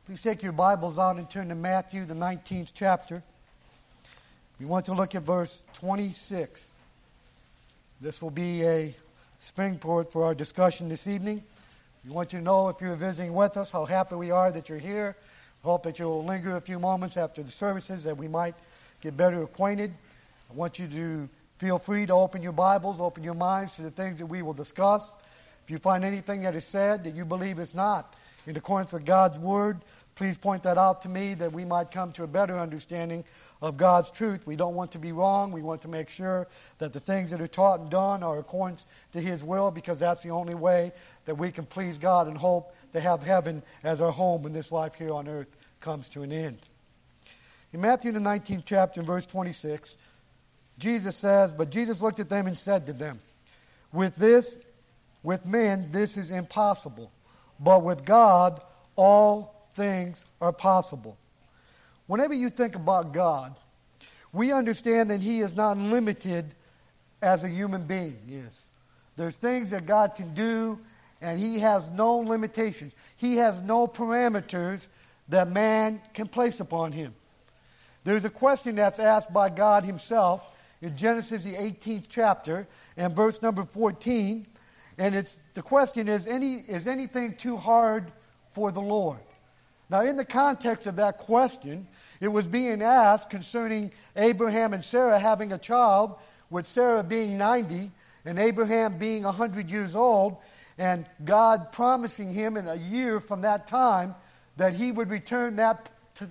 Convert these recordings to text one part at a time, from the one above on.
Please take your Bibles out and turn to Matthew, the 19th chapter. We want to look at verse 26. This will be a springboard for our discussion this evening. We want you to know, if you're visiting with us, how happy we are that you're here. Hope that you'll linger a few moments after the services that we might get better acquainted. I want you to feel free to open your Bibles, open your minds to the things that we will discuss. If you find anything that is said that you believe is not in accordance with God's Word, please point that out to me that we might come to a better understanding of God's truth. We don't want to be wrong. We want to make sure that the things that are taught and done are according to His will, because that's the only way that we can please God and hope to have heaven as our home when this life here on earth comes to an end. In Matthew the 19th chapter, in verse 26, Jesus says, "But Jesus looked at them and said to them, with men this is impossible, but with God all things are possible." Whenever you think about God, we understand that He is not limited as a human being is. There's things that God can do, and He has no limitations. He has no parameters that man can place upon Him. There's a question that's asked by God Himself in Genesis the 18th chapter and verse number 14, and the question is anything too hard for the Lord? Now, in the context of that question, it was being asked concerning Abraham and Sarah having a child, with Sarah being 90 and Abraham being 100 years old, and God promising him in a year from that time that He would return that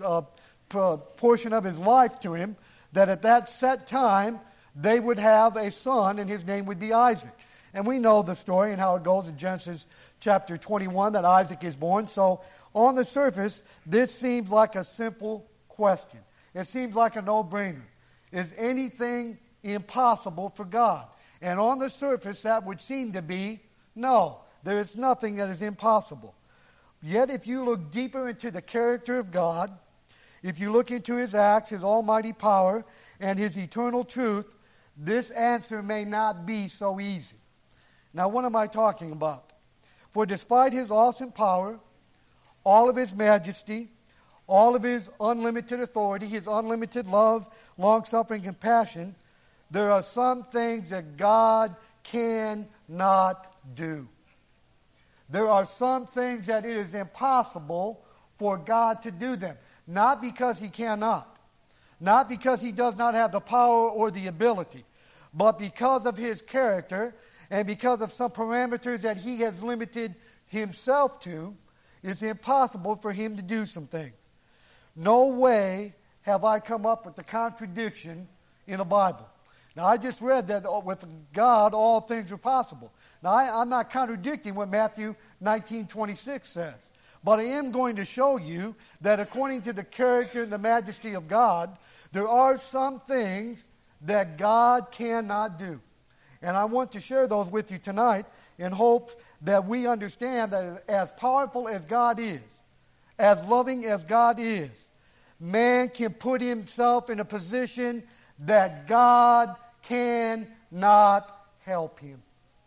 portion of his life to him, that at that set time they would have a son and his name would be Isaac. And we know the story and how it goes in Genesis chapter 21 that Isaac is born. So on the surface, this seems like a simple question. It seems like a no-brainer. Is anything impossible for God? And on the surface, that would seem to be no. There is nothing that is impossible. Yet if you look deeper into the character of God, if you look into His acts, His almighty power, and His eternal truth, this answer may not be so easy. Now, what am I talking about? For despite His awesome power, all of His majesty, all of His unlimited authority, His unlimited love, long-suffering, compassion, there are some things that God cannot do. There are some things that it is impossible for God to do them. Not because He cannot. Not because He does not have the power or the ability. But because of His character and because of some parameters that He has limited Himself to, it's impossible for Him to do some things. No way have I come up with the contradiction in the Bible. Now, I just read that with God all things are possible. Now, I'm not contradicting what Matthew 19:26 says. But I am going to show you that according to the character and the majesty of God, there are some things that God cannot do. And I want to share those with you tonight in hopes that we understand that as powerful as God is, as loving as God is, man can put himself in a position that God cannot help him.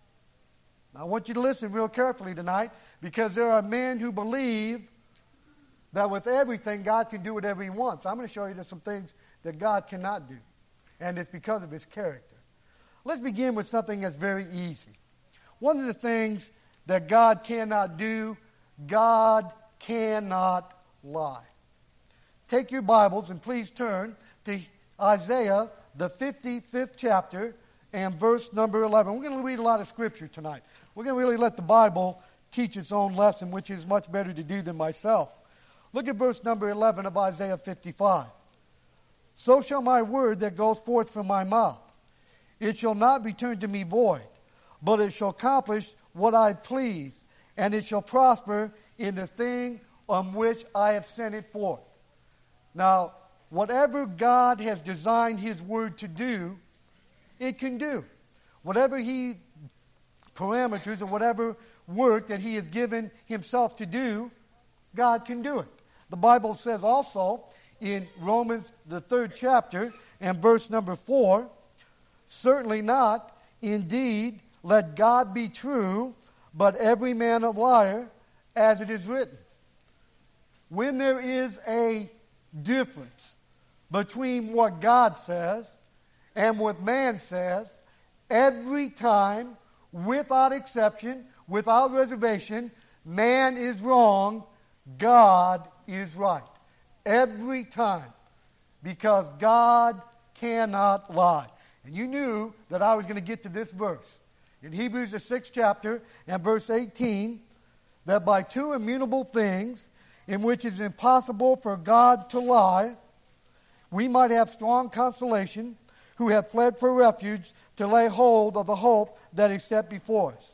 I want you to listen real carefully tonight, because there are men who believe that with everything God can do whatever He wants. I'm going to show you there's some things that God cannot do, and it's because of His character. Let's begin with something that's very easy. One of the things that God cannot do, God cannot lie. Take your Bibles and please turn to Isaiah, the 55th chapter, and verse number 11. We're going to read a lot of Scripture tonight. We're going to really let the Bible teach its own lesson, which is much better to do than myself. Look at verse number 11 of Isaiah 55. "So shall my word that goes forth from my mouth. It shall not return to me void, but it shall accomplish what I please, and it shall prosper in the thing on which I have sent it forth." Now, whatever God has designed His word to do, it can do. Whatever parameters or whatever work that He has given Himself to do, God can do it. The Bible says also in Romans, the 3rd chapter, and verse number 4, "Certainly not, indeed, let God be true, but every man a liar, as it is written." when there is a difference between what God says and what man says, every time, without exception, without reservation, man is wrong, God is right. Every time. Because God cannot lie. And you knew that I was going to get to this verse. In Hebrews, the 6th chapter, and verse 18, that by two immutable things, in which it is impossible for God to lie, we might have strong consolation, who have fled for refuge, to lay hold of the hope that is set before us.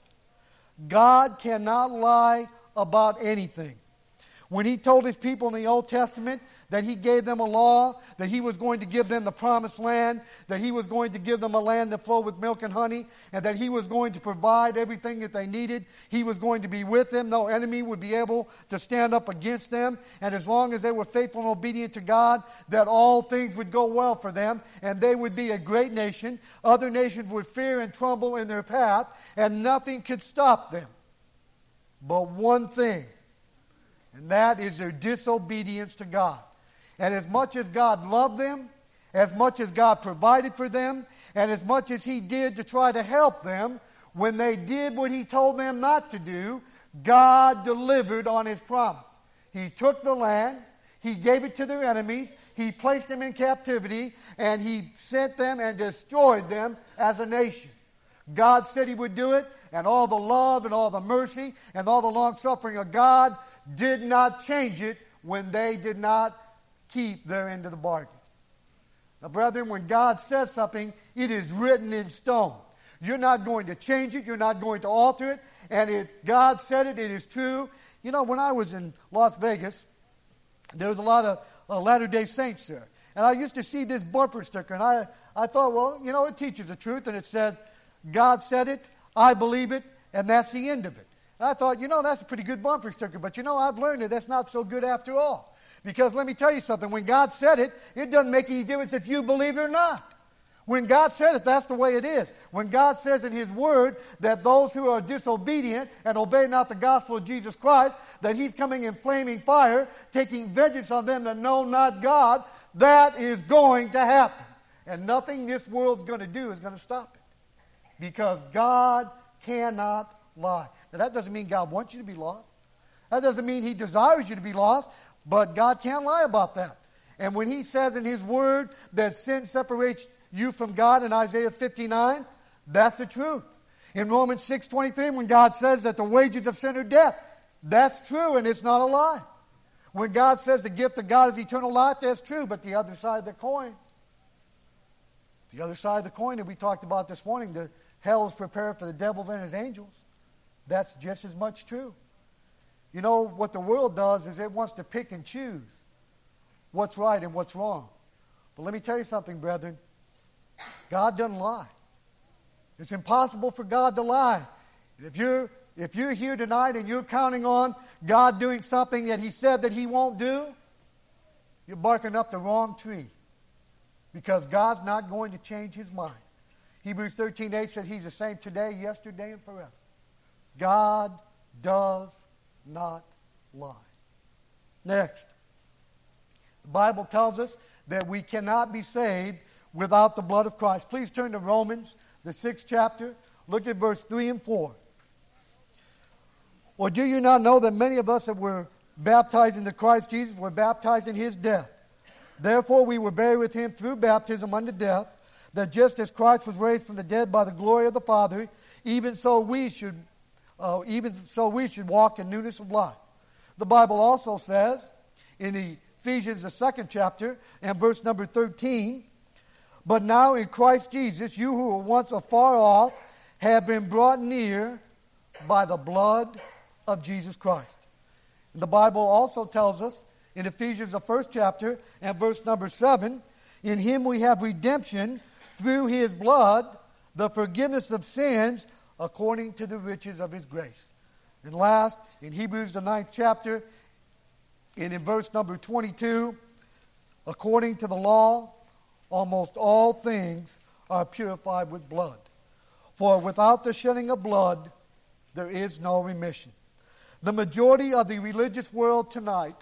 God cannot lie about anything. When he told his people in the Old Testament that he gave them a law, that he was going to give them the promised land, that he was going to give them a land that flowed with milk and honey, and that he was going to provide everything that they needed, he was going to be with them. No enemy would be able to stand up against them. And as long as they were faithful and obedient to God, that all things would go well for them, and they would be a great nation. Other nations would fear and tremble in their path, and nothing could stop them. But one thing, and that is their disobedience to God. And as much as God loved them, as much as God provided for them, and as much as he did to try to help them, when they did what he told them not to do, God delivered on his promise. He took the land, he gave it to their enemies, he placed them in captivity, and he sent them and destroyed them as a nation. God said he would do it, and all the love and all the mercy and all the long suffering of God did not change it when they did not keep their end of the bargain. Now, brethren, when God says something, it is written in stone. You're not going to change it. You're not going to alter it. And if God said it, it is true. You know, when I was in Las Vegas, there was a lot of Latter-day Saints there. And I used to see this bumper sticker, and I thought, well, you know, it teaches the truth. And it said, God said it, I believe it, and that's the end of it. And I thought, you know, that's a pretty good bumper sticker. But, you know, I've learned that that's not so good after all. Because let me tell you something. When God said it, it doesn't make any difference if you believe it or not. When God said it, that's the way it is. When God says in his word that those who are disobedient and obey not the gospel of Jesus Christ, that he's coming in flaming fire, taking vengeance on them that know not God, that is going to happen. And nothing this world's going to do is going to stop it. Because God cannot lie. Now, that doesn't mean God wants you to be lost. That doesn't mean he desires you to be lost. But God can't lie about that. And when he says in his word that sin separates you from God in Isaiah 59, that's the truth. In Romans 6:23, when God says that the wages of sin are death, that's true and it's not a lie. When God says the gift of God is eternal life, that's true. But the other side of the coin that we talked about this morning, the hell is prepared for the devil and his angels, that's just as much true. You know, what the world does is it wants to pick and choose what's right and what's wrong. But let me tell you something, brethren. God doesn't lie. It's impossible for God to lie. And if you're here tonight and you're counting on God doing something that he said that he won't do, you're barking up the wrong tree. Because God's not going to change his mind. Hebrews 13:8 says he's the same today, yesterday, and forever. God does not lie. Next, the Bible tells us that we cannot be saved without the blood of Christ. Please turn to Romans, the 6th chapter. Look at verse 3 and 4. Or do you not know that many of us that were baptized into Christ Jesus were baptized in his death? Therefore we were buried with him through baptism unto death, that just as Christ was raised from the dead by the glory of the Father, even so we should walk in newness of life. The Bible also says in Ephesians, the 2nd chapter, and verse number 13, but now in Christ Jesus, you who were once afar off have been brought near by the blood of Jesus Christ. And the Bible also tells us in Ephesians, the 1st chapter, and verse number 7, in him we have redemption through his blood, the forgiveness of sins, according to the riches of his grace. And last, in Hebrews, the 9th chapter, and in verse number 22, according to the law, almost all things are purified with blood. For without the shedding of blood, there is no remission. The majority of the religious world tonight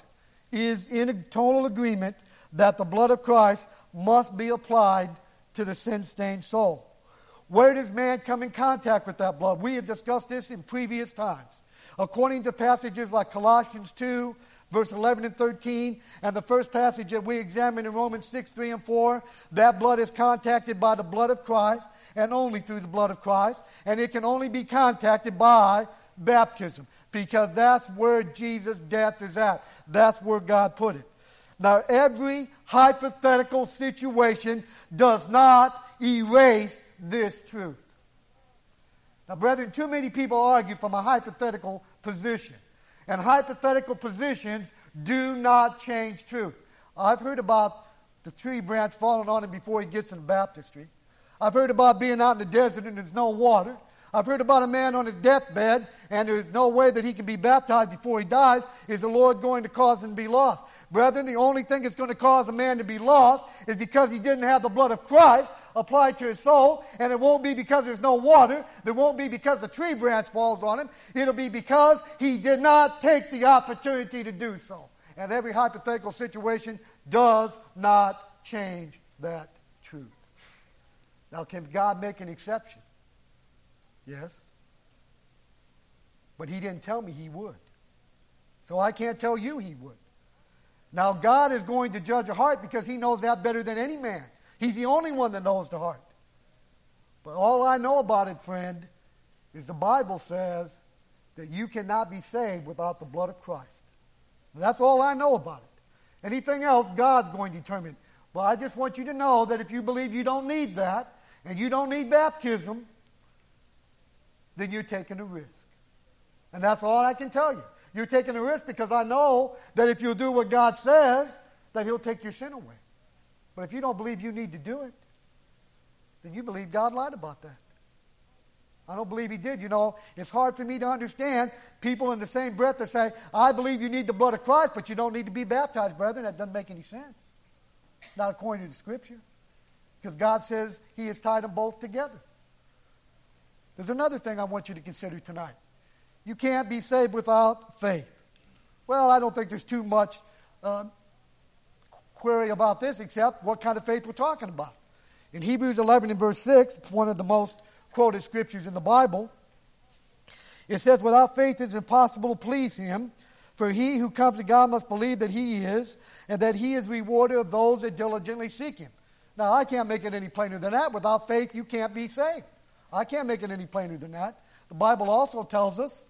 is in total agreement that the blood of Christ must be applied to the sin-stained soul. Where does man come in contact with that blood? We have discussed this in previous times. According to passages like Colossians 2, verse 11 and 13, and the first passage that we examined in Romans 6, 3 and 4, that blood is contacted by the blood of Christ and only through the blood of Christ, and it can only be contacted by baptism, because that's where Jesus' death is at. That's where God put it. Now, every hypothetical situation does not erase this truth. Now, brethren, too many people argue from a hypothetical position. And hypothetical positions do not change truth. I've heard about the tree branch falling on him before he gets in baptistry. I've heard about being out in the desert and there's no water. I've heard about a man on his deathbed and there's no way that he can be baptized before he dies. Is the Lord going to cause him to be lost? Brethren, the only thing that's going to cause a man to be lost is because he didn't have the blood of Christ applied to his soul, and it won't be because there's no water. It won't be because the tree branch falls on him. It'll be because he did not take the opportunity to do so. And every hypothetical situation does not change that truth. Now, can God make an exception? Yes. But he didn't tell me he would. So I can't tell you he would. Now, God is going to judge a heart because he knows that better than any man. He's the only one that knows the heart. But all I know about it, friend, is the Bible says that you cannot be saved without the blood of Christ. That's all I know about it. Anything else, God's going to determine. But I just want you to know that if you believe you don't need that, and you don't need baptism, then you're taking a risk. And that's all I can tell you. You're taking a risk because I know that if you'll do what God says, that he'll take your sin away. But if you don't believe you need to do it, then you believe God lied about that. I don't believe he did. You know, it's hard for me to understand people in the same breath that say, I believe you need the blood of Christ, but you don't need to be baptized, brethren. That doesn't make any sense. Not according to the Scripture. Because God says he has tied them both together. There's another thing I want you to consider tonight. You can't be saved without faith. Well, I don't think there's too much query about this except what kind of faith we're talking about. In Hebrews 11 and verse 6, it's one of the most quoted scriptures in the Bible. It says, without faith it is impossible to please him, for he who comes to God must believe that he is, and that he is rewarder of those that diligently seek him. Now, I can't make it any plainer than that. Without faith, you can't be saved. I can't make it any plainer than that. The Bible also tells us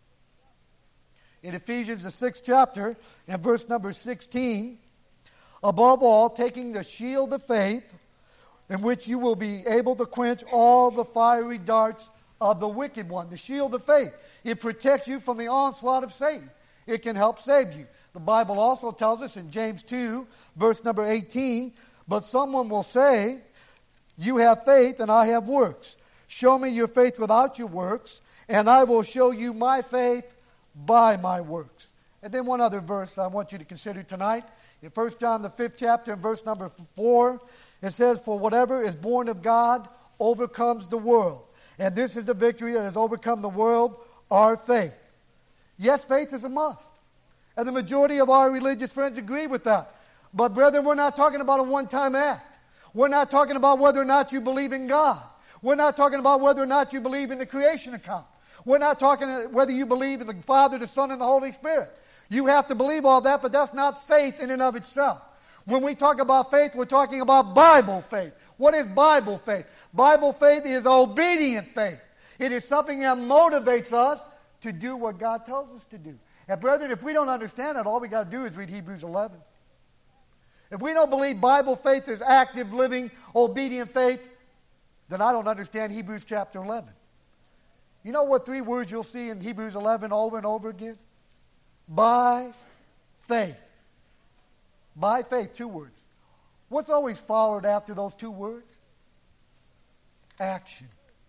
in Ephesians, the 6th chapter, and verse number 16, above all, taking the shield of faith, in which you will be able to quench all the fiery darts of the wicked one. The shield of faith. It protects you from the onslaught of Satan. It can help save you. The Bible also tells us in James 2, verse number 18, but someone will say, you have faith and I have works. Show me your faith without your works, and I will show you my faith by my works. And then one other verse I want you to consider tonight. In 1 John, the 5th chapter, and verse number 4, it says, for whatever is born of God overcomes the world. And this is the victory that has overcome the world, our faith. Yes, faith is a must. And the majority of our religious friends agree with that. But brethren, we're not talking about a one-time act. We're not talking about whether or not you believe in God. We're not talking about whether or not you believe in the creation account. We're not talking whether you believe in the Father, the Son, and the Holy Spirit. You have to believe all that, but that's not faith in and of itself. When we talk about faith, we're talking about Bible faith. What is Bible faith? Bible faith is obedient faith. It is something that motivates us to do what God tells us to do. And brethren, if we don't understand that, all we got to do is read Hebrews 11. If we don't believe Bible faith is active, living, obedient faith, then I don't understand Hebrews chapter 11. You know what 3 words you'll see in Hebrews 11 over and over again? By faith. By faith, 2 words. What's always followed after those 2 words? Action.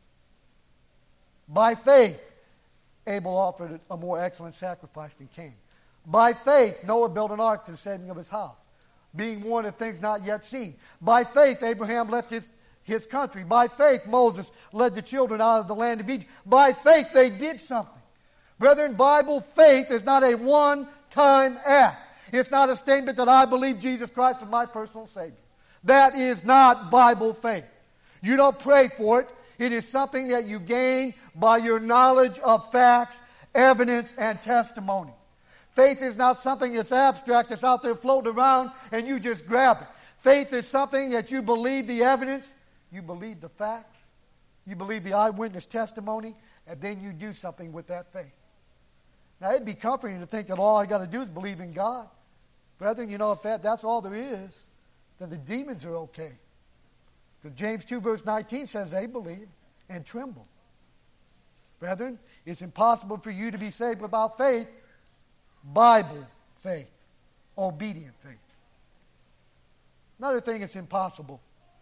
By faith, Abel offered a more excellent sacrifice than Cain. By faith, Noah built an ark to the saving of his house, being warned of things not yet seen. By faith, Abraham left his country. By faith, Moses led the children out of the land of Egypt. By faith, they did something. Brethren, Bible faith is not a one-time act. It's not a statement that I believe Jesus Christ is my personal Savior. That is not Bible faith. You don't pray for it. It is something that you gain by your knowledge of facts, evidence, and testimony. Faith is not something that's abstract, that's out there floating around, and you just grab it. Faith is something that you believe the evidence, you believe the facts, you believe the eyewitness testimony, and then you do something with that faith. Now, it'd be comforting to think that all I got to do is believe in God. Brethren, you know, if that's all there is, then the demons are okay. Because James 2 verse 19 says they believe and tremble. Brethren, it's impossible for you to be saved without faith. Bible faith. Obedient faith. Another thing that's impossible.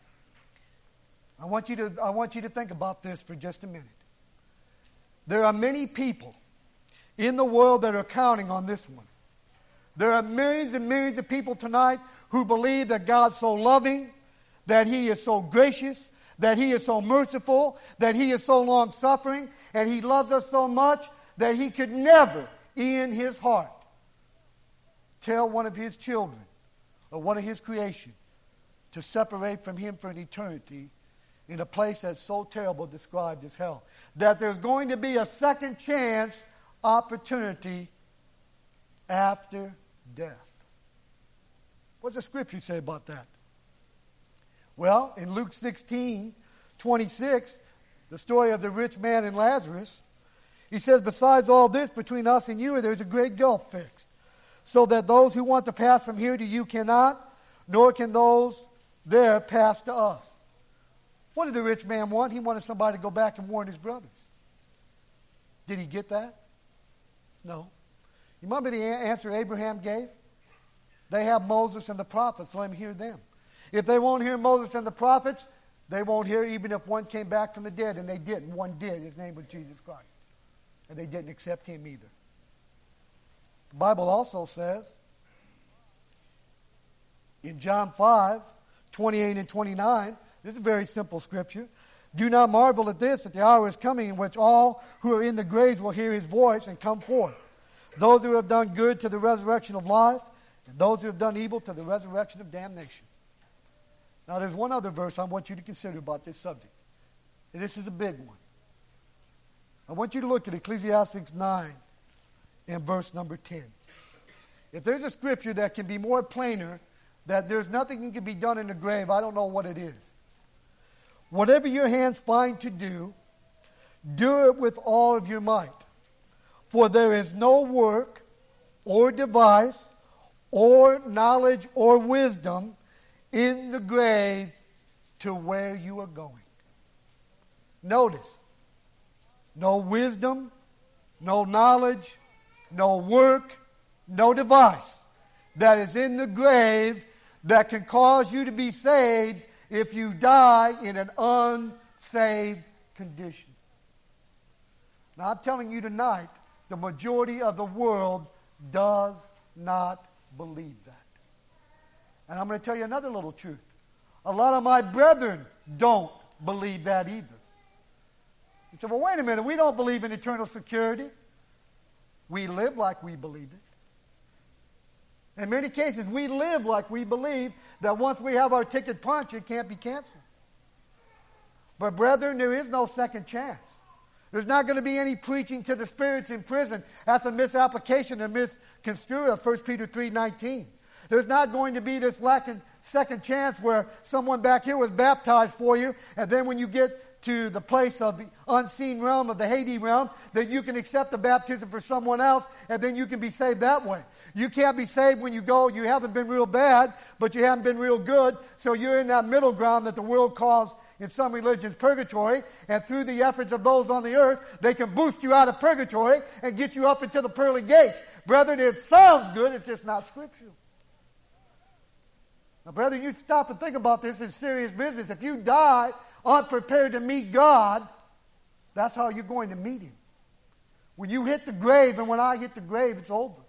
I want you to think about this for just a minute. There are many people in the world that are counting on this one. There are millions and millions of people tonight who believe that God's so loving, that He is so gracious, that He is so merciful, that He is so long-suffering, and He loves us so much that He could never, in His heart, tell one of His children or one of His creation to separate from Him for an eternity in a place that's so terrible described as hell. That there's going to be a second chance opportunity after death. What's the scripture say about that? Well, in Luke 16:26, the story of the rich man and Lazarus, he says, besides all this, between us and you, there's a great gulf fixed, so that those who want to pass from here to you cannot, nor can those there pass to us. What did the rich man want? He wanted somebody to go back and warn his brothers. Did he get that? No. You remember the answer Abraham gave? They have Moses and the prophets. Let him hear them. If they won't hear Moses and the prophets, they won't hear even if one came back from the dead. And they didn't. One did. His name was Jesus Christ. And they didn't accept Him either. The Bible also says in John 5:28 and 29, this is a very simple scripture. Do not marvel at this, that the hour is coming in which all who are in the graves will hear His voice and come forth. Those who have done good to the resurrection of life, and those who have done evil to the resurrection of damnation. Now there's one other verse I want you to consider about this subject. And this is a big one. I want you to look at Ecclesiastes 9 and verse number 10. If there's a scripture that can be more plainer, that there's nothing that can be done in the grave, I don't know what it is. Whatever your hands find to do, do it with all of your might. For there is no work or device or knowledge or wisdom in the grave to where you are going. Notice, no wisdom, no knowledge, no work, no device that is in the grave that can cause you to be saved if you die in an unsaved condition. Now I'm telling you tonight, the majority of the world does not believe that. And I'm going to tell you another little truth. A lot of my brethren don't believe that either. You say, well, wait a minute, we don't believe in eternal security. We live like we believe it. In many cases, we live like we believe that once we have our ticket punched, it can't be canceled. But brethren, there is no second chance. There's not going to be any preaching to the spirits in prison. That's a misapplication and misconstrued of 1 Peter 3:19. There's not going to be this second chance where someone back here was baptized for you, and then when you get to the place of the unseen realm, of the Hades realm, that you can accept the baptism for someone else, and then you can be saved that way. You can't be saved when you go, you haven't been real bad, but you haven't been real good, so you're in that middle ground that the world calls, in some religions, purgatory, and through the efforts of those on the earth, they can boost you out of purgatory and get you up into the pearly gates. Brethren, it sounds good, it's just not scriptural. Now, brethren, you stop and think about this. It's serious business. If you die unprepared to meet God, that's how you're going to meet Him. When you hit the grave, and when I hit the grave, it's over.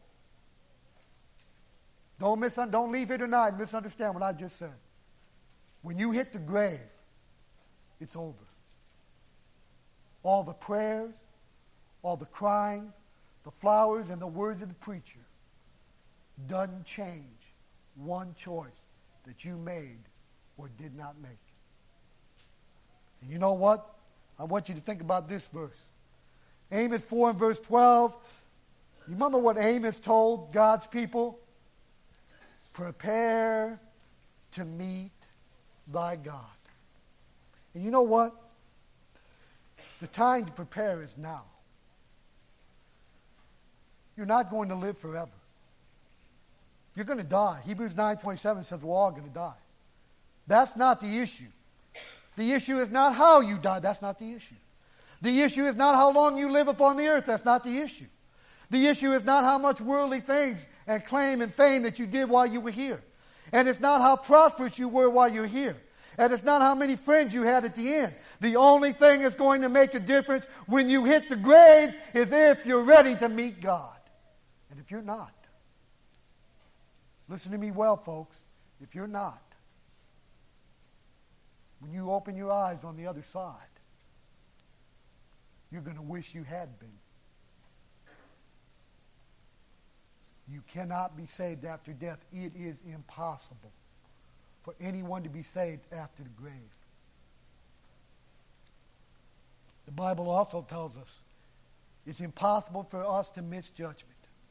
Don't leave here tonight and misunderstand what I just said. When you hit the grave, it's over. All the prayers, all the crying, the flowers, and the words of the preacher doesn't change one choice that you made or did not make. And you know what? I want you to think about this verse. Amos 4 and verse 12. You remember what Amos told God's people? Prepare to meet thy God. And you know what? The time to prepare is now. You're not going to live forever. You're going to die. Hebrews 9:27 says we're all going to die. That's not the issue. The issue is not how you die. That's not the issue. The issue is not how long you live upon the earth. That's not the issue. The issue is not how much worldly things and claim and fame that you did while you were here. And it's not how prosperous you were while you were here. And it's not how many friends you had at the end. The only thing that's going to make a difference when you hit the grave is if you're ready to meet God. And if you're not, listen to me well, folks. If you're not, when you open your eyes on the other side, you're going to wish you had been. You cannot be saved after death. It is impossible for anyone to be saved after the grave. The Bible also tells us it's impossible for us to miss judgment.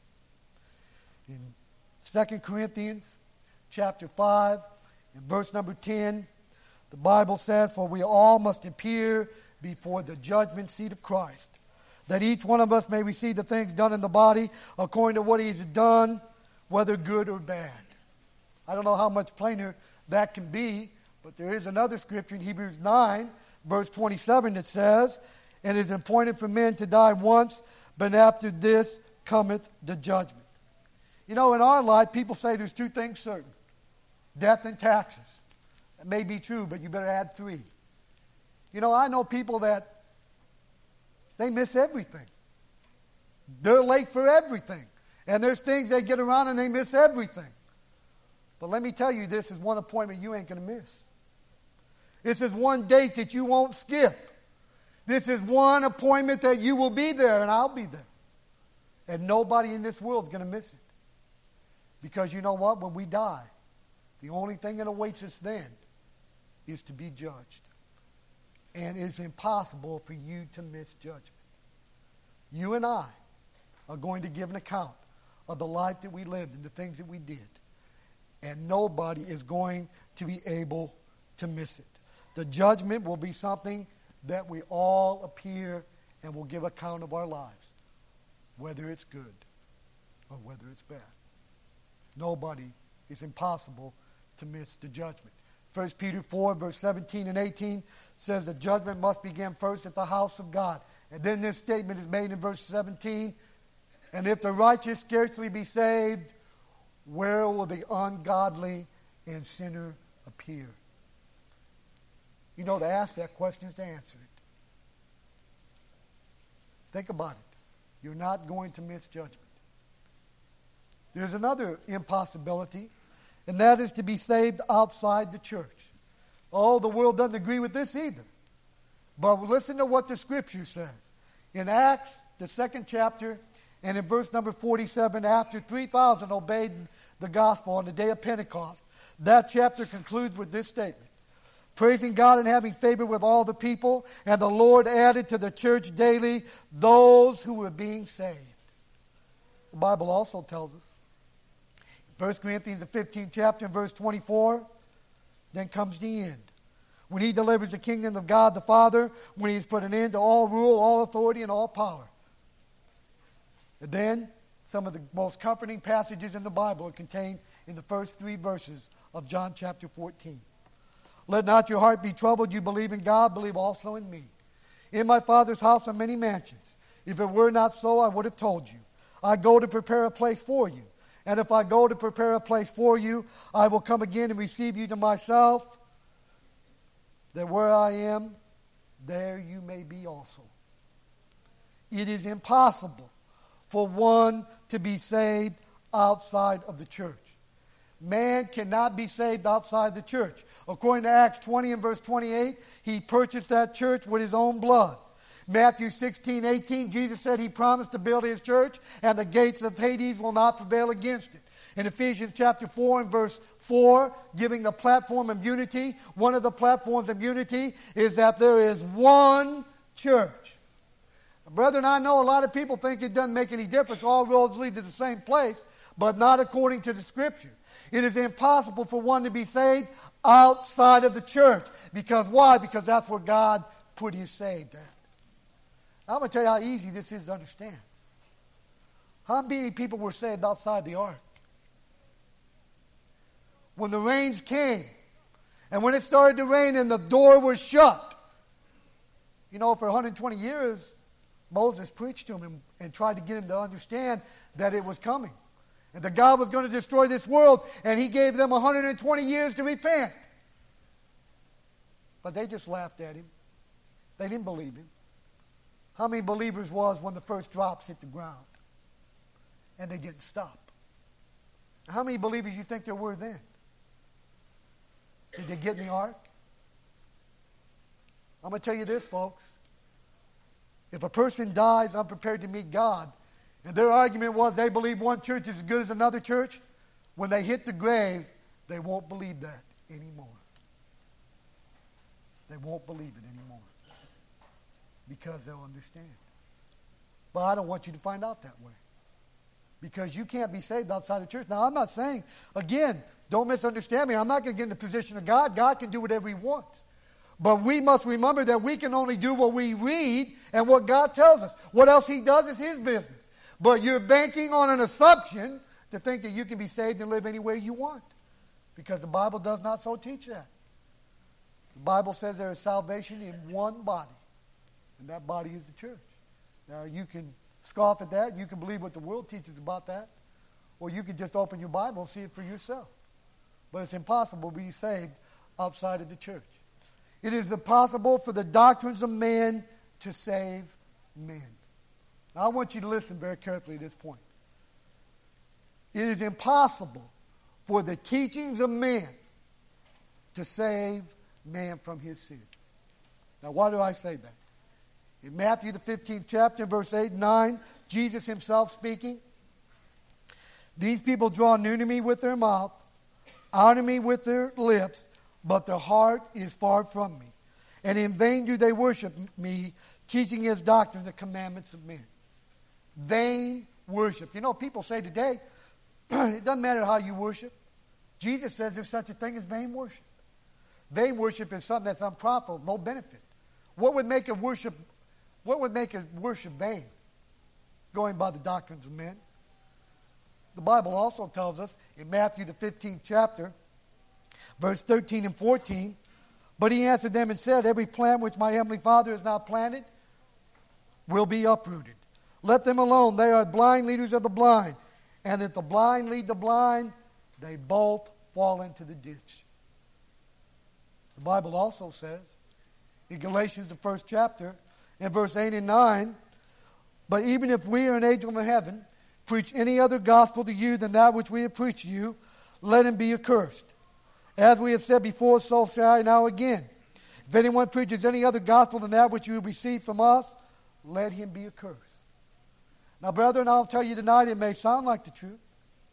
In 2 Corinthians chapter 5, in verse number 10, the Bible says, "For we all must appear before the judgment seat of Christ, that each one of us may receive the things done in the body according to what he has done, whether good or bad." I don't know how much plainer that can be, but there is another scripture in Hebrews 9, verse 27 that says, "And it is appointed for men to die once, but after this cometh the judgment." You know, in our life, people say there's two things certain: death and taxes. That may be true, but you better add 3. You know, I know people that they miss everything. They're late for everything. And there's things they get around and they miss everything. But let me tell you, this is one appointment you ain't going to miss. This is one date that you won't skip. This is one appointment that you will be there and I'll be there. And nobody in this world is going to miss it. Because you know what? When we die, the only thing that awaits us then is to be judged. And it's impossible for you to miss judgment. You and I are going to give an account of the life that we lived and the things that we did. And nobody is going to be able to miss it. The judgment will be something that we all appear and will give account of our lives, whether it's good or whether it's bad. Nobody, it's impossible to miss the judgment. 1 Peter 4, verse 17 and 18 says the judgment must begin first at the house of God. And then this statement is made in verse 17, "And if the righteous scarcely be saved, where will the ungodly and sinner appear?" You know, to ask that question is to answer it. Think about it. You're not going to miss judgment. There's another impossibility, and that is to be saved outside the church. Oh, the world doesn't agree with this either. But listen to what the Scripture says. In Acts, the 2nd chapter, and in verse number 47, after 3,000 obeyed the gospel on the day of Pentecost, that chapter concludes with this statement: "Praising God and having favor with all the people, and the Lord added to the church daily those who were being saved." The Bible also tells us, 1 Corinthians, the 15th chapter, and verse 24, then comes the end. When he delivers the kingdom of God the Father, when he has put an end to all rule, all authority, and all power. And then, some of the most comforting passages in the Bible are contained in the first 3 verses of John chapter 14. "Let not your heart be troubled. You believe in God, believe also in me. In my Father's house are many mansions. If it were not so, I would have told you. I go to prepare a place for you. And if I go to prepare a place for you, I will come again and receive you to myself, that where I am, there you may be also." It is impossible for one to be saved outside of the church. Man cannot be saved outside the church. According to Acts 20 and verse 28, he purchased that church with his own blood. Matthew 16:18, Jesus said he promised to build his church, and the gates of Hades will not prevail against it. In Ephesians chapter 4 and verse 4, giving a platform of unity, one of the platforms of unity is that there is one church. Brethren, I know a lot of people think it doesn't make any difference. All roads lead to the same place, but not according to the Scripture. It is impossible for one to be saved outside of the church. Because why? Because that's where God put his saved at. I'm going to tell you how easy this is to understand. How many people were saved outside the ark? When the rains came, and when it started to rain and the door was shut, you know, for 120 years, Moses preached to him and tried to get him to understand that it was coming. And that God was going to destroy this world, and he gave them 120 years to repent. But they just laughed at him. They didn't believe him. How many believers was when the first drops hit the ground? And they didn't stop. How many believers you think there were then? Did they get in the ark? I'm going to tell you this, folks. If a person dies unprepared to meet God, and their argument was they believe one church is as good as another church, when they hit the grave, they won't believe that anymore. They won't believe it anymore. Because they'll understand. But I don't want you to find out that way. Because you can't be saved outside the church. Now, I'm not saying, again, don't misunderstand me. I'm not going to get in the position of God. God can do whatever he wants. But we must remember that we can only do what we read and what God tells us. What else he does is his business. But you're banking on an assumption to think that you can be saved and live any way you want. Because the Bible does not so teach that. The Bible says there is salvation in one body. And that body is the church. Now, you can scoff at that. You can believe what the world teaches about that. Or you can just open your Bible and see it for yourself. But it's impossible to be saved outside of the church. It is impossible for the doctrines of man to save men. Now, I want you to listen very carefully at this point. It is impossible for the teachings of man to save man from his sin. Now, why do I say that? In Matthew the 15th chapter, verse 8 and 9, Jesus himself speaking, these people draw near to me with their mouth, honor me with their lips, but their heart is far from me. And in vain do they worship me, teaching as doctrine the commandments of men. Vain worship. You know, people say today, it doesn't matter how you worship. Jesus says there's such a thing as vain worship. Vain worship is something that's unprofitable, no benefit. What would make a worship vain? Going by the doctrines of men. The Bible also tells us in Matthew the 15th chapter, verse 13 and 14, but he answered them and said, every plant which my heavenly Father has not planted will be uprooted. Let them alone. They are blind leaders of the blind. And if the blind lead the blind, they both fall into the ditch. The Bible also says, in Galatians the 1st chapter, in verse 8 and 9, but even if we or an angel from heaven preach any other gospel to you than that which we have preached to you, let him be accursed. As we have said before, so shall I now again. If anyone preaches any other gospel than that which you have received from us, let him be accursed. Now, brethren, I'll tell you tonight, it may sound like the truth.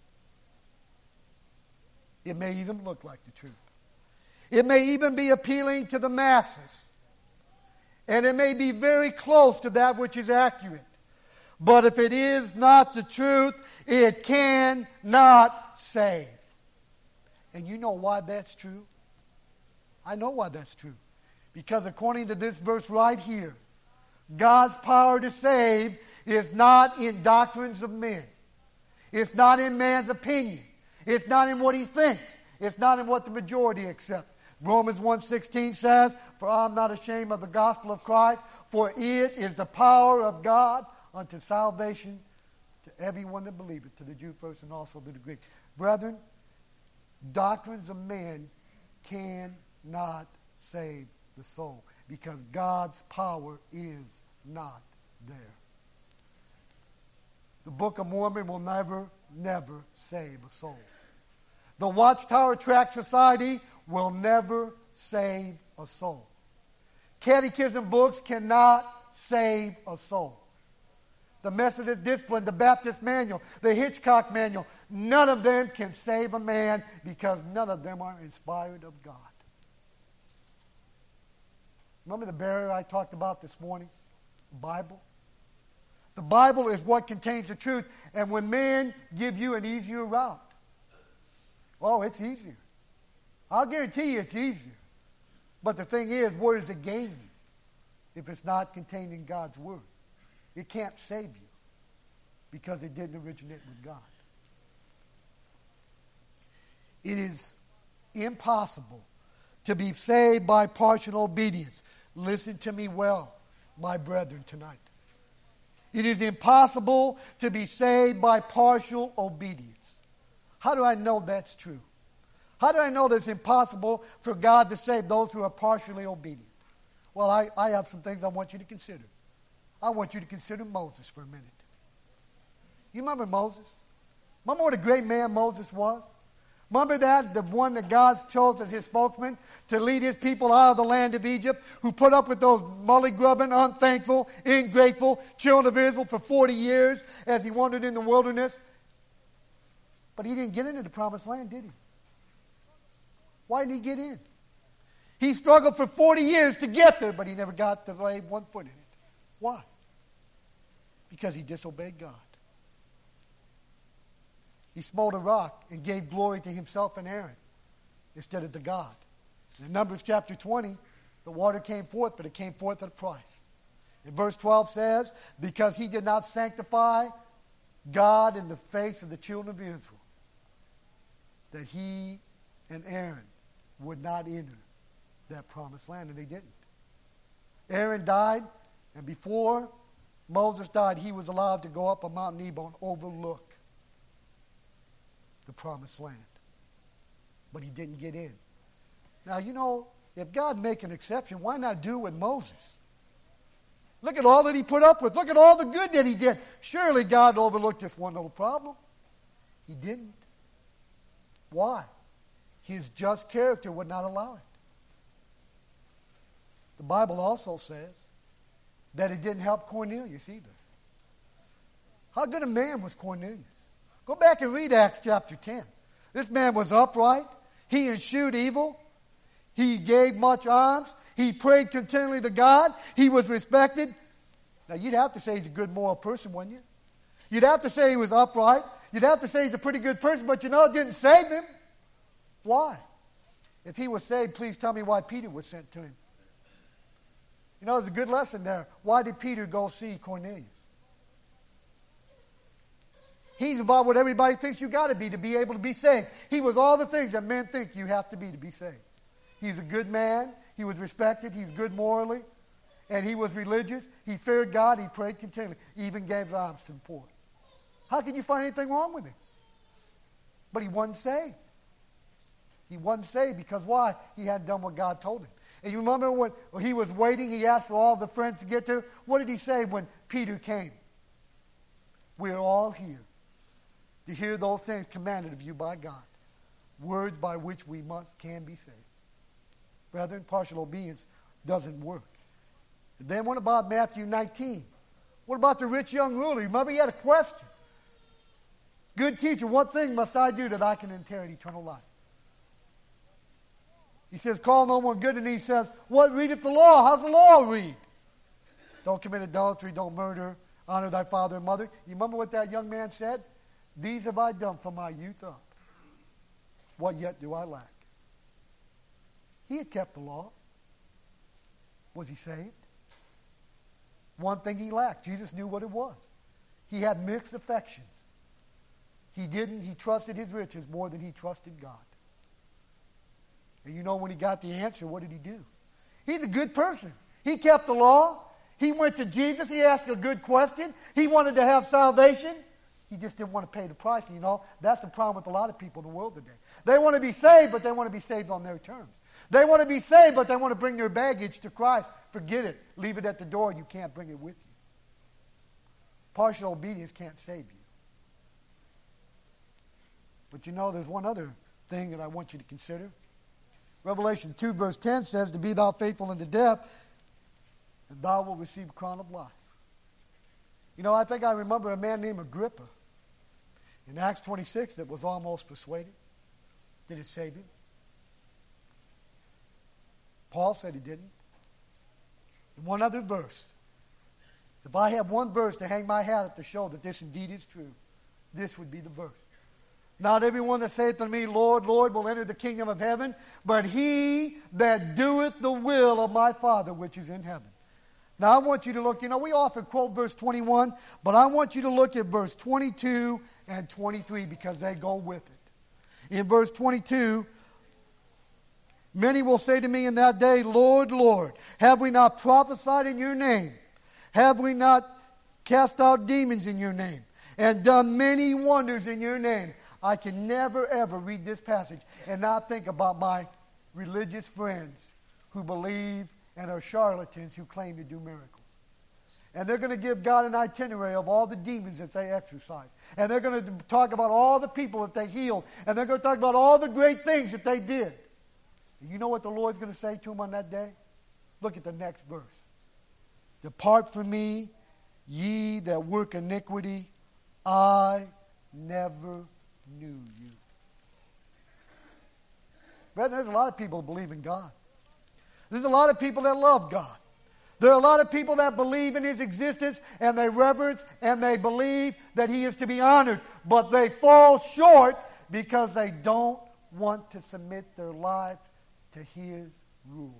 It may even look like the truth. It may even be appealing to the masses. And it may be very close to that which is accurate. But if it is not the truth, it cannot save. And you know why that's true? I know why that's true. Because according to this verse right here, God's power to save is not in doctrines of men. It's not in man's opinion. It's not in what he thinks. It's not in what the majority accepts. Romans 1:16 says, for I am not ashamed of the gospel of Christ, for it is the power of God unto salvation to everyone that believeth, to the Jew first and also to the Greek. Brethren, doctrines of men cannot save the soul because God's power is not there. The Book of Mormon will never save a soul. The Watchtower Tract Society will never save a soul. Catechism books cannot save a soul. the Methodist Discipline, the Baptist Manual, the Hitchcock Manual. None of them can save a man because none of them are inspired of God. Remember the barrier I talked about this morning? The Bible. The Bible is what contains the truth. And when men give you an easier route, oh, it's easier. I'll guarantee you it's easier. But the thing is, where does it gain you if it's not contained in God's Word? It can't save you because it didn't originate with God. It is impossible to be saved by partial obedience. Listen to me well, my brethren, tonight. It is impossible to be saved by partial obedience. How do I know that's true? How do I know that it's impossible for God to save those who are partially obedient? Well, I have some things I want you to consider. I want you to consider Moses for a minute. You remember Moses? Remember what a great man Moses was? Remember that? The one that God chose as his spokesman to lead his people out of the land of Egypt, who put up with those mully-grubbing, unthankful, ingrateful children of Israel for 40 years as he wandered in the wilderness. But he didn't get into the promised land, did he? Why didn't he get in? He struggled for 40 years to get there, but he never got to lay one foot in it. Why? Because he disobeyed God. He smote a rock and gave glory to himself and Aaron instead of to God. In Numbers chapter 20, the water came forth, but it came forth at a price. In verse 12 says, because he did not sanctify God in the face of the children of Israel, that he and Aaron would not enter that promised land, and they didn't. Aaron died, and before Moses died, he was allowed to go up on Mount Nebo and overlook the promised land. But he didn't get in. Now, you know, if God make an exception, why not do it with Moses? Look at all that he put up with. Look at all the good that he did. Surely God overlooked this one little problem. He didn't. Why? His just character would not allow it. The Bible also says that it didn't help Cornelius either. How good a man was Cornelius? Go back and read Acts chapter 10. This man was upright. He eschewed evil. He gave much alms. He prayed continually to God. He was respected. Now, you'd have to say he's a good moral person, wouldn't you? You'd have to say he was upright. You'd have to say he's a pretty good person, but you know it didn't save him. Why? If he was saved, please tell me why Peter was sent to him. You know, there's a good lesson there. Why did Peter go see Cornelius? He's about what everybody thinks you got to be able to be saved. He was all the things that men think you have to be saved. He's a good man. He was respected. He's good morally. And he was religious. He feared God. He prayed continually. He even gave alms to the poor. How can you find anything wrong with him? But he wasn't saved. He wasn't saved because why? He hadn't done what God told him. And you remember when he was waiting, he asked for all the friends to get there. What did he say when Peter came? We're all here to hear those things commanded of you by God. Words by which we can be saved. Brethren, partial obedience doesn't work. And then what about Matthew 19? What about the rich young ruler? Remember he had a question. Good teacher, what thing must I do that I can inherit eternal life? He says, call no one good, and he says, what readeth the law? How's the law read? Don't commit adultery, don't murder, honor thy father and mother. You remember what that young man said? These have I done from my youth up. What yet do I lack? He had kept the law. Was he saved? One thing he lacked. Jesus knew what it was. He had mixed affections. He trusted his riches more than he trusted God. And you know when he got the answer, what did he do? He's a good person. He kept the law. He went to Jesus. He asked a good question. He wanted to have salvation. He just didn't want to pay the price. And you know, that's the problem with a lot of people in the world today. They want to be saved, but they want to be saved on their terms. They want to be saved, but they want to bring their baggage to Christ. Forget it. Leave it at the door. You can't bring it with you. Partial obedience can't save you. But you know, there's one other thing that I want you to consider. Revelation 2 verse 10 says, to be thou faithful unto death, and thou wilt receive a crown of life. You know, I think I remember a man named Agrippa in Acts 26 that was almost persuaded. Did it save him? Paul said he didn't. And one other verse. If I have one verse to hang my hat up to show that this indeed is true, this would be the verse. Not everyone that saith unto me, Lord, Lord, will enter the kingdom of heaven, but he that doeth the will of my Father which is in heaven. Now I want you to look, we often quote verse 21, but I want you to look at verse 22 and 23 because they go with it. In verse 22, many will say to me in that day, Lord, Lord, have we not prophesied in your name? Have we not cast out demons in your name? And done many wonders in your name? I can never, ever read this passage and not think about my religious friends who believe and are charlatans who claim to do miracles. And they're going to give God an itinerary of all the demons that they exorcise. And they're going to talk about all the people that they healed. And they're going to talk about all the great things that they did. And you know what the Lord's going to say to them on that day? Look at the next verse. Depart from me, ye that work iniquity, I never knew you. Brethren, there's a lot of people who believe in God. There's a lot of people that love God. There are a lot of people that believe in His existence and they reverence and they believe that He is to be honored. But they fall short because they don't want to submit their lives to His rule.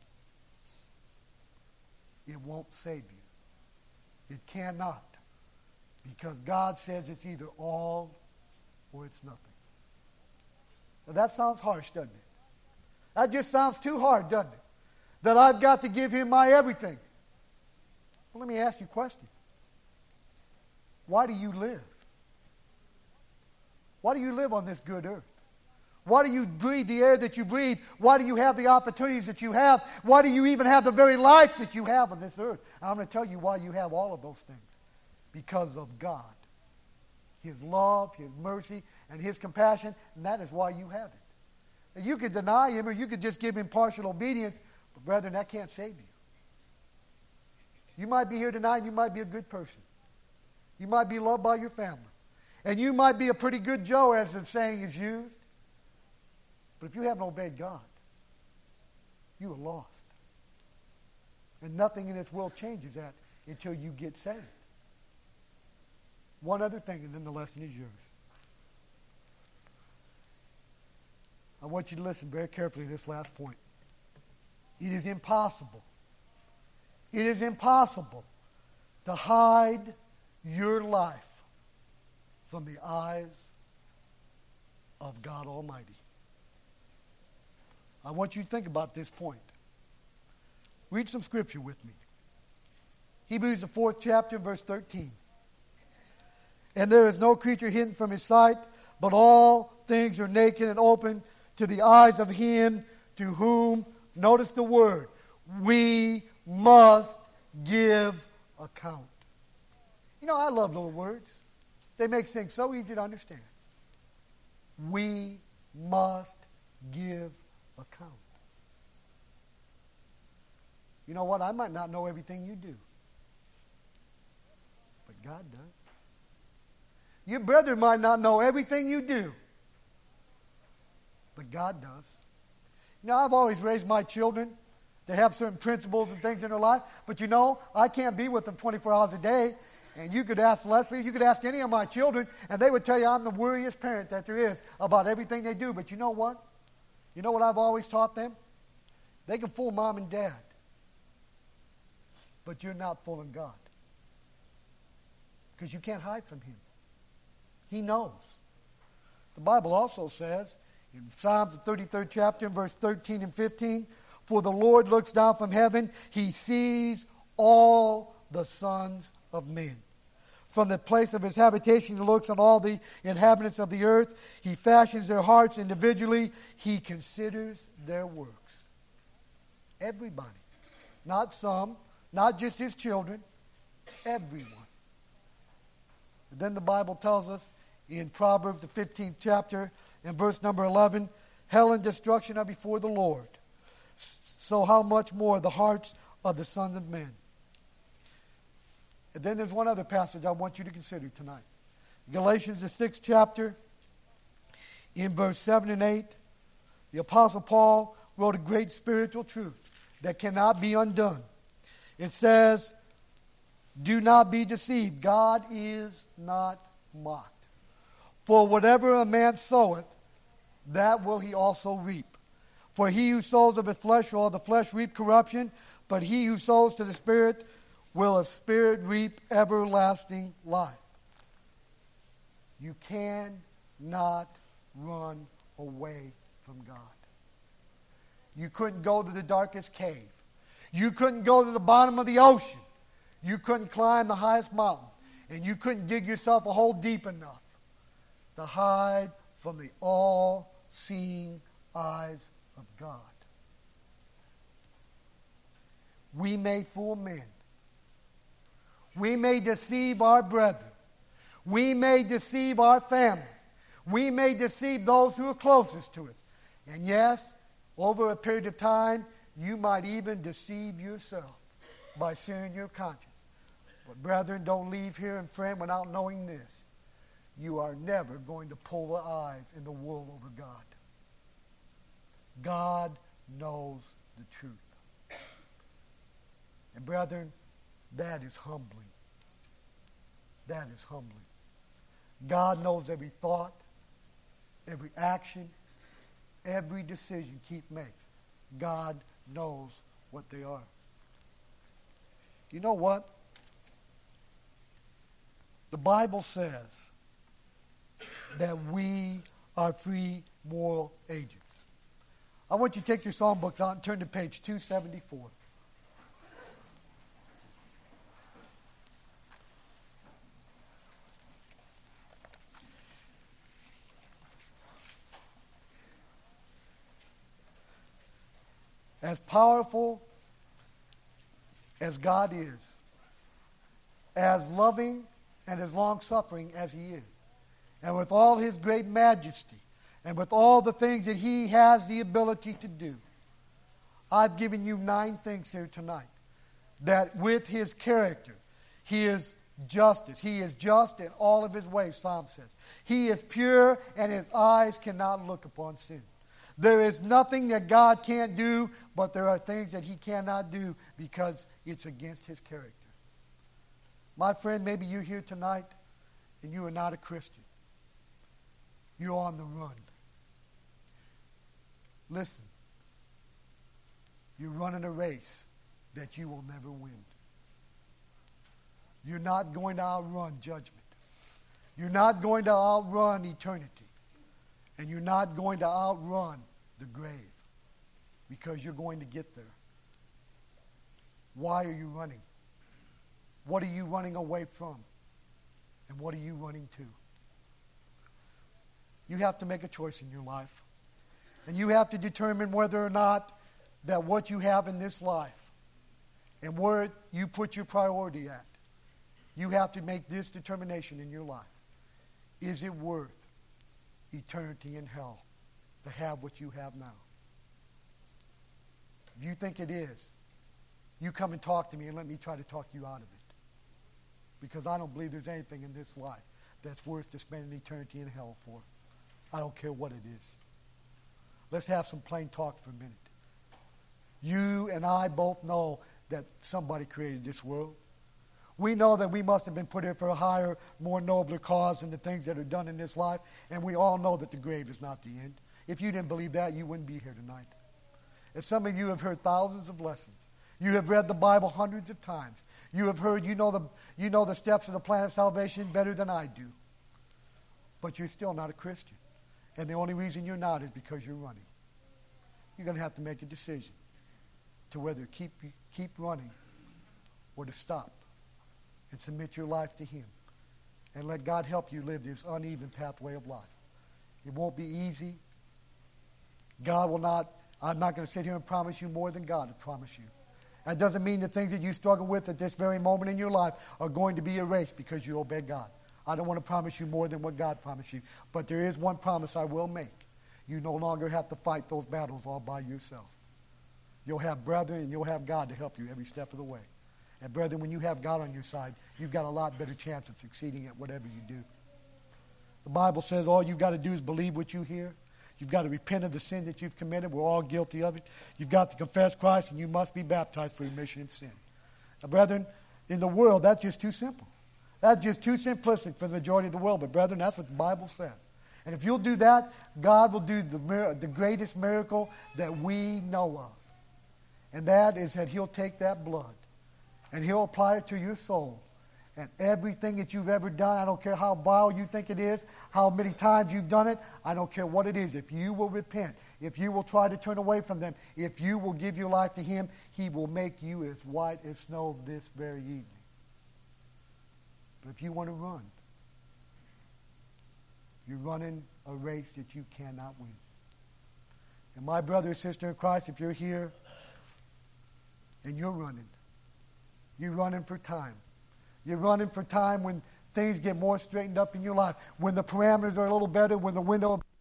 It won't save you. It cannot. Because God says it's either all or it's nothing. Now that sounds harsh, doesn't it? That just sounds too hard, doesn't it? That I've got to give Him my everything. Well, let me ask you a question. Why do you live? Why do you live on this good earth? Why do you breathe the air that you breathe? Why do you have the opportunities that you have? Why do you even have the very life that you have on this earth? I'm going to tell you why you have all of those things. Because of God. His love, His mercy, and His compassion, and that is why you have it. Now, you could deny Him or you could just give Him partial obedience, but brethren, that can't save you. You might be here tonight and you might be a good person. You might be loved by your family. And you might be a pretty good Joe, as the saying is used. But if you haven't obeyed God, you are lost. And nothing in this world changes that until you get saved. One other thing, and then the lesson is yours. I want you to listen very carefully to this last point. It is impossible. It is impossible to hide your life from the eyes of God Almighty. I want you to think about this point. Read some scripture with me. Hebrews, the 4th chapter, verse 13. And there is no creature hidden from His sight, but all things are naked and open to the eyes of Him to whom, notice the word, we must give account. You know, I love little words. They make things so easy to understand. We must give account. You know what? I might not know everything you do, but God does. Your brother might not know everything you do, but God does. You know, I've always raised my children to have certain principles and things in their life, but you know, I can't be with them 24 hours a day. And you could ask Leslie, you could ask any of my children, and they would tell you I'm the worriest parent that there is about everything they do. But you know what? You know what I've always taught them? They can fool mom and dad, but you're not fooling God. Because you can't hide from Him. He knows. The Bible also says in Psalms, the 33rd chapter, verse 13 and 15, for the Lord looks down from heaven, He sees all the sons of men. From the place of His habitation, He looks on all the inhabitants of the earth. He fashions their hearts individually. He considers their works. Everybody. Not some, not just His children, everyone. And then the Bible tells us in Proverbs, the 15th chapter, in verse number 11, hell and destruction are before the Lord. So how much more the hearts of the sons of men. And then there's one other passage I want you to consider tonight. Galatians, the 6th chapter, in verse 7 and 8, the Apostle Paul wrote a great spiritual truth that cannot be undone. It says, do not be deceived. God is not mocked. For whatever a man soweth, that will he also reap. For he who sows of his flesh will of the flesh reap corruption, but he who sows to the Spirit will of Spirit reap everlasting life. You cannot run away from God. You couldn't go to the darkest cave. You couldn't go to the bottom of the ocean. You couldn't climb the highest mountain. And you couldn't dig yourself a hole deep enough to hide from the all-seeing eyes of God. We may fool men. We may deceive our brethren. We may deceive our family. We may deceive those who are closest to us. And yes, over a period of time, you might even deceive yourself by searing your conscience. But brethren, don't leave here, and friend, without knowing this. You are never going to pull the eyes in the wool over God. God knows the truth. And brethren, that is humbling. That is humbling. God knows every thought, every action, every decision Keith makes. God knows what they are. You know what? The Bible says that we are free moral agents. I want you to take your psalm books out and turn to page 274. As powerful as God is, as loving and as long-suffering as he is, and with all his great majesty, and with all the things that he has the ability to do, I've given you 9 things here tonight. That with his character, he is justice. He is just in all of his ways, Psalm says. He is pure, and his eyes cannot look upon sin. There is nothing that God can't do, but there are things that he cannot do because it's against his character. My friend, maybe you're here tonight and you are not a Christian. You're on the run. Listen, you're running a race that you will never win. You're not going to outrun judgment. You're not going to outrun eternity. And you're not going to outrun the grave because you're going to get there. Why are you running? What are you running away from? And what are you running to? You have to make a choice in your life. And you have to determine whether or not that what you have in this life and where you put your priority at, you have to make this determination in your life. Is it worth eternity in hell to have what you have now? If you think it is, you come and talk to me and let me try to talk you out of it. Because I don't believe there's anything in this life that's worth to spend an eternity in hell for. I don't care what it is. Let's have some plain talk for a minute. You and I both know that somebody created this world. We know that we must have been put here for a higher, more nobler cause than the things that are done in this life. And we all know that the grave is not the end. If you didn't believe that, you wouldn't be here tonight. And some of you have heard thousands of lessons. You have read the Bible hundreds of times. You have heard, you know the steps of the plan of salvation better than I do. But you're still not a Christian. And the only reason you're not is because you're running. You're going to have to make a decision to whether keep running or to stop and submit your life to him and let God help you live this uneven pathway of life. It won't be easy. God will not, I'm not going to sit here and promise you more than God has promised you. That doesn't mean the things that you struggle with at this very moment in your life are going to be erased because you obey God. I don't want to promise you more than what God promised you. But there is one promise I will make. You no longer have to fight those battles all by yourself. You'll have brethren and you'll have God to help you every step of the way. And brethren, when you have God on your side, you've got a lot better chance of succeeding at whatever you do. The Bible says all you've got to do is believe what you hear. You've got to repent of the sin that you've committed. We're all guilty of it. You've got to confess Christ, and you must be baptized for remission of sin. Now, brethren, in the world, that's just too simple. That's just too simplistic for the majority of the world. But, brethren, that's what the Bible says. And if you'll do that, God will do the greatest miracle that we know of. And that is that He'll take that blood and He'll apply it to your soul. And everything that you've ever done, I don't care how vile you think it is, how many times you've done it, I don't care what it is. If you will repent, if you will try to turn away from them, if you will give your life to Him, He will make you as white as snow this very evening. But if you want to run, you're running a race that you cannot win. And my brother or sister in Christ, if you're here and you're running for time. You're running for time when things get more straightened up in your life, when the parameters are a little better, when the window